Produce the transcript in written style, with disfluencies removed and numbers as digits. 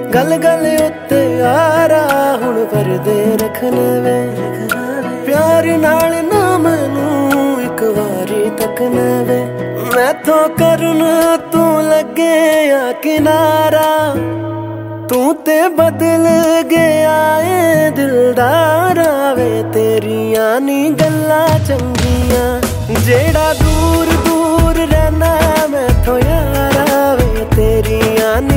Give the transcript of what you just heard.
गल गल उत्ते यारा हुण परदे रखने वे प्यार नाल ना मैनू एक वारी तकने वे मैथों करन तू लगे या किनारा तू ते बदल गया ए दिलदारा वे तेरियां नी गल्लां चंगियां जेड़ा